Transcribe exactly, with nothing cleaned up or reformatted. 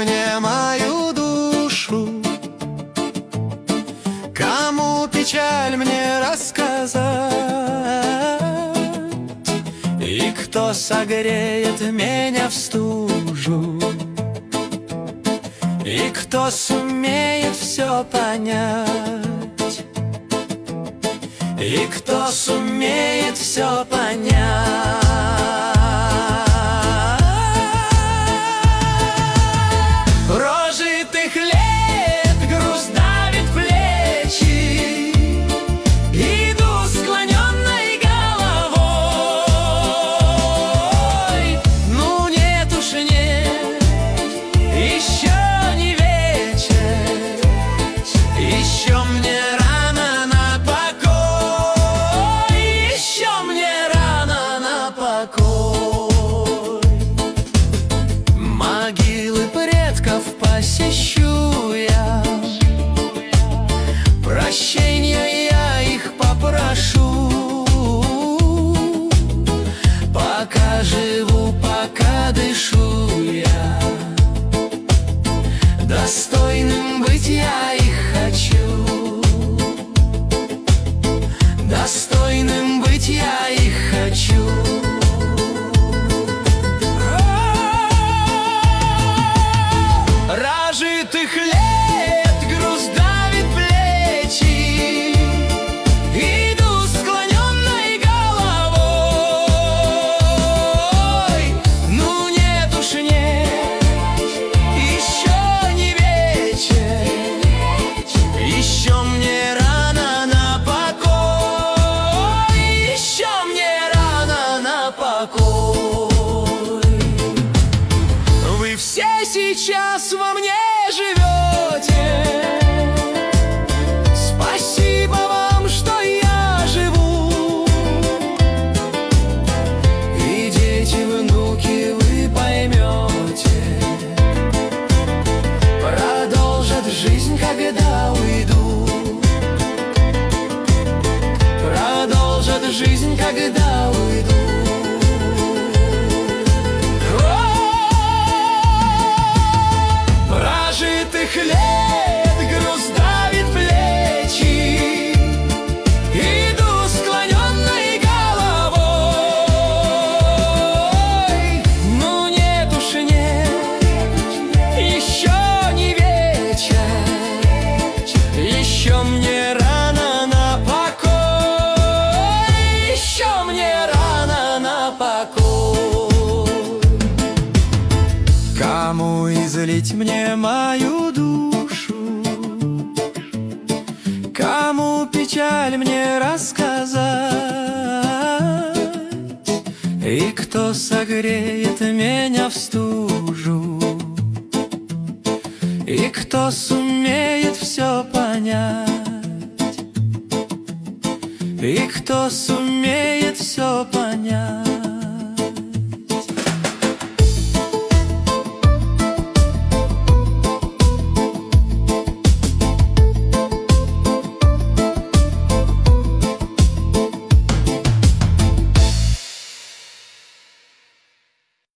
мне мою душу? Кому печаль мне рассказать? И кто согреет меня в стужу? И кто сумеет все понять? И кто сумеет все понять? Прожитых лет груз давит плечи, иду склоненной головой. Ну нет уж нет, еще не вечер, еще мне рано на покой, еще мне рано на покой. Могилы предков посещу я, прощения я их попрошу. Пока живу, пока дышу я, достойным быть я их хочу. Достойным быть я их хочу. Прожитых лет груз давит плечи, иду склоненной головой. Ну нет уж нет, еще не вечер, еще мне рано на покой, еще мне рано на покой. Вы все сейчас во мне живете, спасибо вам, что я живу. И дети, внуки, вы поймете, продолжат жизнь, когда уйду. Продолжат жизнь, когда уйду. Прожитых лет груз давит плечи, иду склоненной головой. Ну нет уж нет, еще не вечер, еще мне рано на покой, еще мне рано на покой. Кому излить мне мою душу? Кому печаль мне рассказать? И кто согреет меня в стужу? И кто сумеет все понять? И кто сумеет все понять?